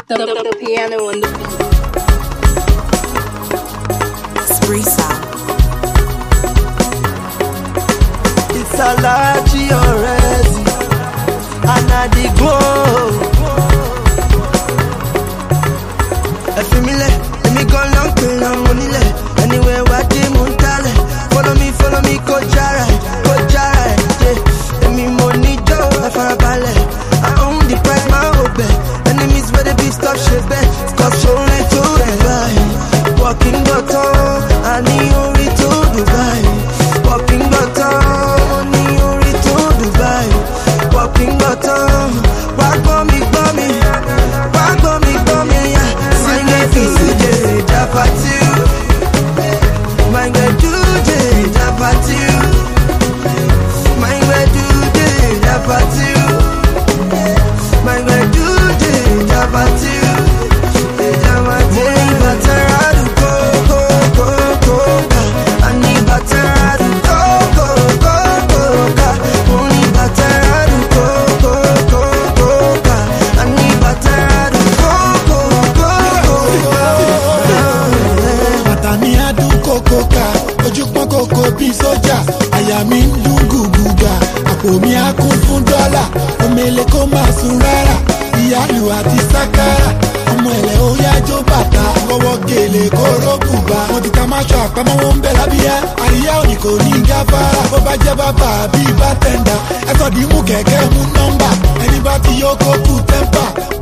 the piano on the beat. Spree sound. It's a large already, and I dig glow. If you let me go long, till I'm money. Anywhere where the moon tale, follow me, go jara, yeah. Let me money, Joe, for a ballet. I own the price, my hope. Enemies where the beat stop shipping, stop showing to Dubai. Walking bottom, I need only to Dubai. Walking bottom, need only to Dubai. Walking bottom, walk on me, yeah. Sing it easy, jump at you. My girl, do the jump at you. My girl, do the jump at you. My girl, do the jump at you. Money butter, I do go. I need butter, I do go. Money butter, I do go. I need butter, I do go. Matani adu kokoka, ojúpọ́n koko bí sójà, àyà mi ń dún gùgùgà, àpò mi á kún fún dọ́là, omele kó má sùn rárá, ìyálù àti sákárà, ọmọ ẹ̀lẹ́ ó yájó bàtà, wọ́wọ́ gèlè kóró bùbá, wọ́n ti ká máṣọ àpamọ́ wọn ń bẹ̀ lábíyá, àríyá òní kò ní gáfárà, bó bá jẹ́ bàbá bí bátẹ́ndà, ẹ̀sọ́ dì í mú kẹ̀kẹ́ mú nọ́mbà, ẹni bá ti yóò kó kú tẹ́ḿpà.